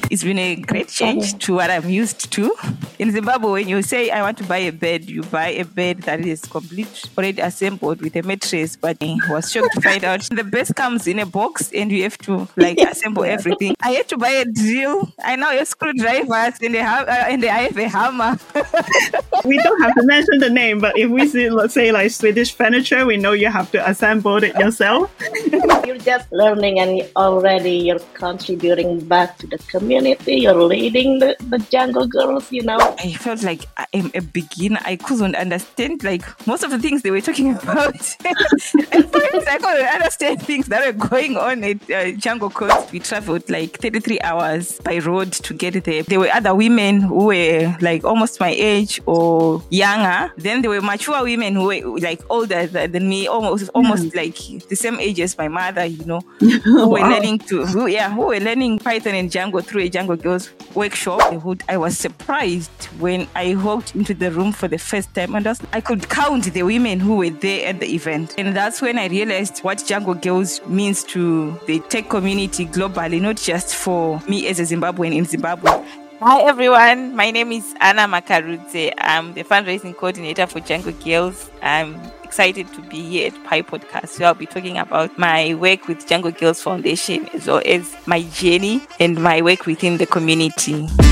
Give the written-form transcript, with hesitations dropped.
It's been a great change to what I'm used to. In Zimbabwe, when you say, I want to buy a bed, you buy a bed that is complete, already assembled with a mattress. But I was shocked to find out the bed comes in a box and you have to assemble everything. I had to buy a drill. I now have screwdrivers and I have a hammer. We don't have to mention the name, but if we see, let's say, like Swedish furniture, we know you have to assemble it yourself. You're just learning and already you're contributing back to the community. You're leading the Jungle Girls, I felt like I am a beginner. I couldn't understand most of the things they were talking about. At first, I couldn't understand things that were going on at Jungle Coast. We traveled 33 hours by road to get there. There were other women who were almost my age or younger. Then there were mature women who were older than me, almost the same age as my mother, who were learning Python and Django through a Jungle Girls workshop. I was surprised when I walked into the room for the first time and I could count the women who were there at the event. And that's when I realized what Jungle Girls means to the tech community globally, not just for me as a Zimbabwean in Zimbabwe. Hi everyone, my name is Anna Makarudze. I'm the fundraising coordinator for Jungle Girls. I'm excited to be here at Pi Podcast. So I'll be talking about my work with Jungle Girls Foundation as well as my journey and my work within the community.